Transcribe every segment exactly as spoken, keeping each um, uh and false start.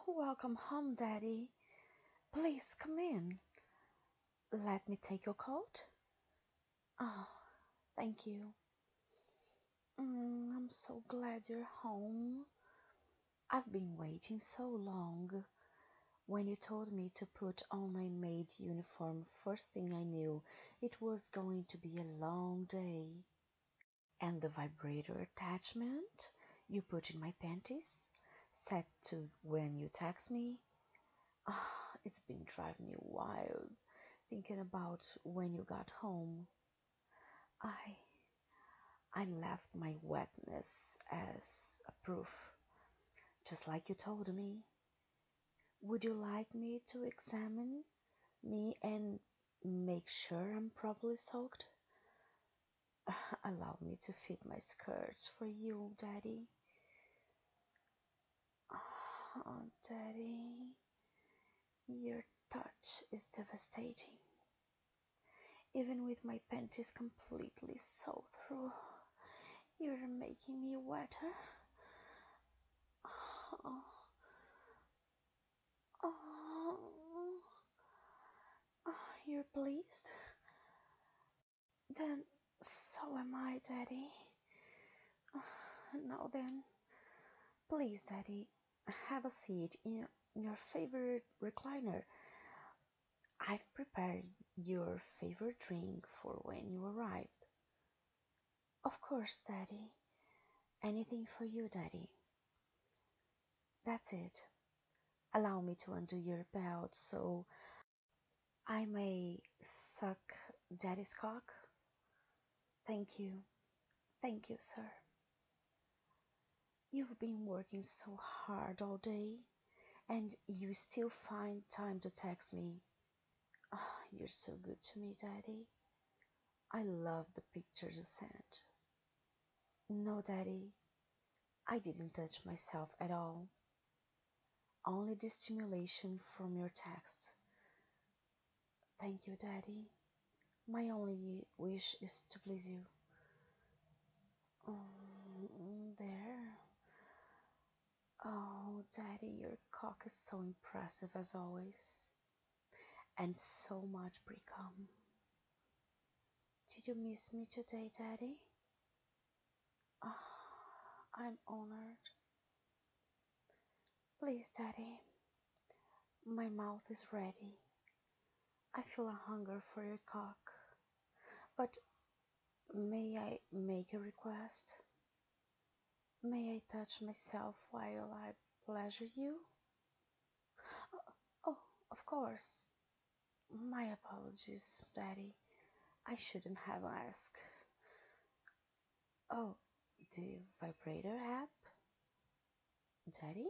Welcome home, Daddy. Please come in. Let me take your coat. Oh, thank you. Mm, I'm so glad you're home. I've been waiting so long. When you told me to put on my maid uniform, first thing I knew it was going to be a long day. And the vibrator attachment you put in my panties, set to when you text me. Ah, it's been driving me wild thinking about when you got home. I I left my wetness as a proof, just like you told me. Would you like me to examine me and make sure I'm properly soaked? Allow me to fit my skirts for you, Daddy. Oh, Daddy, your touch is devastating. Even with my panties completely soaked through, you're making me wetter. Oh, oh, oh, you're pleased? Then so am I, Daddy. Now then, please, Daddy, have a seat in your favorite recliner. I've prepared your favorite drink for when you arrived. Of course, Daddy. Anything for you, Daddy. That's it. Allow me to undo your belt so I may suck Daddy's cock. Thank you. Thank you, sir. You've been working so hard all day, and you still find time to text me. Ah, you're so good to me, Daddy. I love the pictures you sent. No, Daddy, I didn't touch myself at all. Only the stimulation from your text. Thank you, Daddy. My only wish is to please you. Mm, there. Oh, Daddy, your cock is so impressive as always, and so much pre-cum. Did you miss me today, Daddy? Ah, I'm honored. Please, Daddy, my mouth is ready. I feel a hunger for your cock. But may I make a request? May I touch myself while I pleasure you? Oh, oh, of course. My apologies, Daddy. I shouldn't have asked. Oh, the vibrator app? Daddy?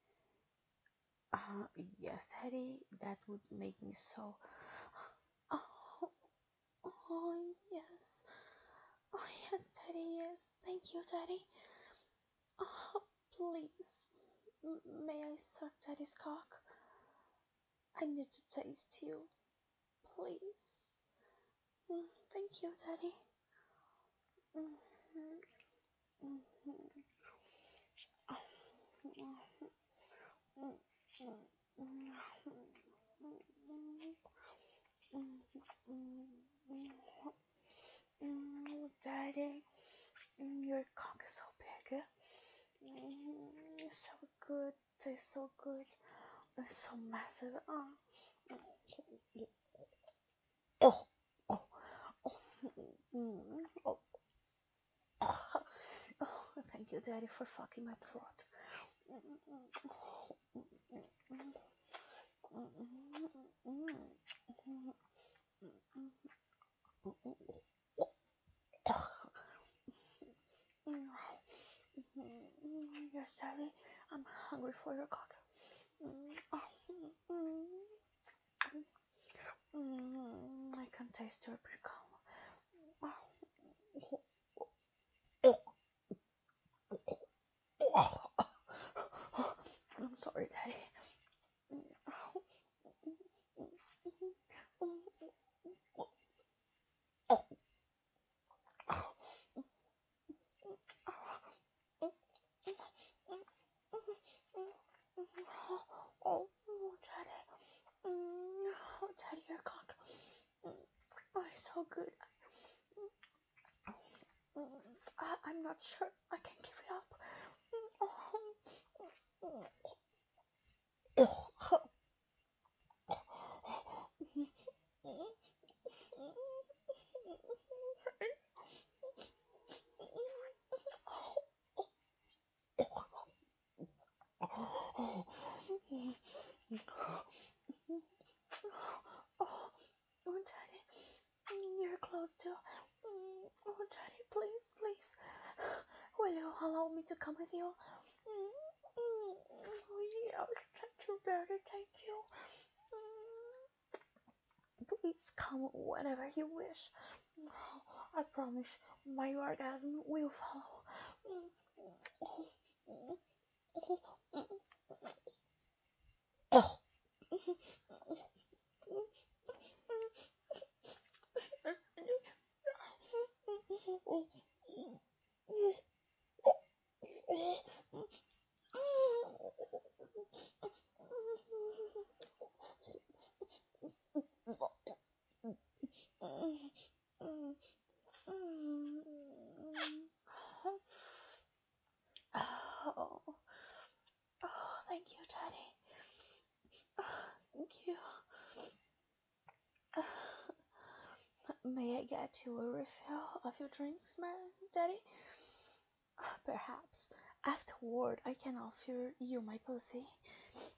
Uh, yes, Daddy. That would make me so. Oh, oh, yes. Oh, yes, Daddy, yes. Thank you, Daddy. Oh, please. M- may I suck Daddy's cock? I need to taste you. Please. Mm, thank you, Daddy. Mhm, mhm. Daddy, your cock is so big. It's so good. Tastes so good. It's so massive. Oh, oh, oh, oh, mm, oh, oh. Oh, thank you, Daddy, for fucking my throat. Yes, Daddy, I'm hungry for your cock. I can taste your pre-cum. I'm sorry, Daddy. sure I can give it up. Oh, Daddy, you're close to. Oh, Daddy, please, please. Will you allow me to come with you? Oh, yes, thank you, Daddy, thank you. Please come whenever you wish. I promise my orgasm will follow. Oh, oh, thank you, Daddy. Oh, thank you. May I get you a refill of your drinks, Daddy? Perhaps afterward I can offer you my pussy.